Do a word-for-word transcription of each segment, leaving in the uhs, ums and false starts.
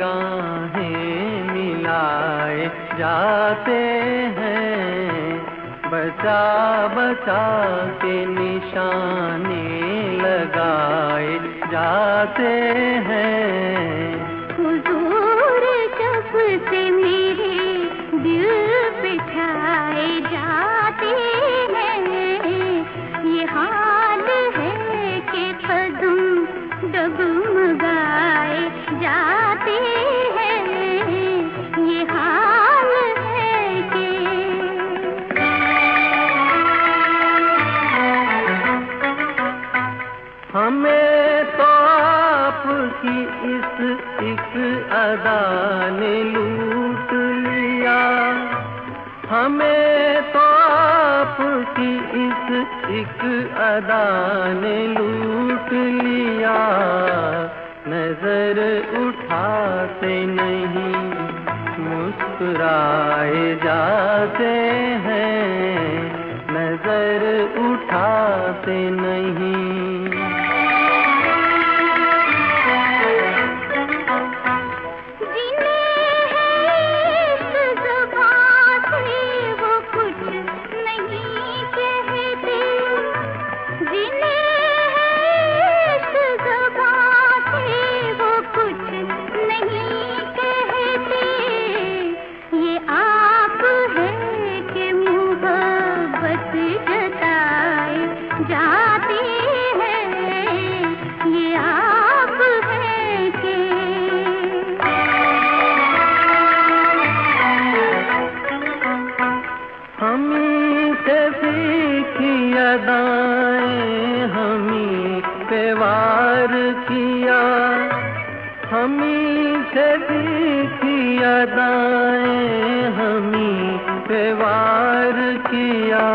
निगाहें मिलाए जाते हैं, बचा बचा के निशाने लगाए जाते हैं। हुजूर जब से मेरे दिल बिठाए जाते हैं, ये हाल है कि कदम डगमगाए जाते हैं, ये हाल है कि हमें तो आपकी इस एक अदा ने लूट लिया, हमें तो आपकी इस एक अदा ने लूट लिया। नजर उठाते नहीं मुस्कुराए जाते हैं, नजर उठाते नहीं। जाते हैं, ये आप है कि हमी से सीखी अदाएं हमी पे वार किया, हमी से सीखी अदाएं हमी पे वार किया।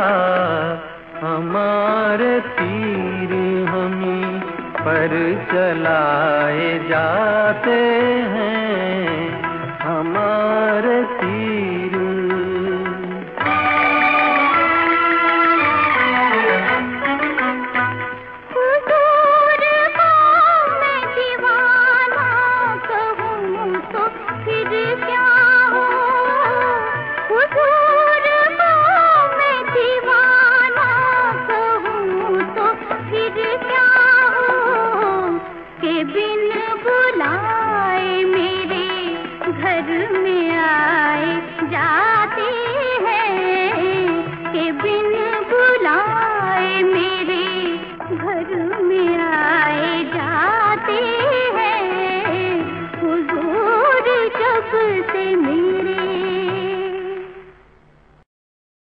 हमारे तीर हमी पर चलाए जाते हैं, हमारे तीर। हुजूर को मैं दीवाना कहूँ तो फिर क्या हो, हुजूर को मैं दीवाना कहूँ तो फिर क्या हो, के बिन बुलाए मेरे घर में आए जाते हैं, के बिन बुलाए मेरे घर में आए जाते हैं। हुजूर जब से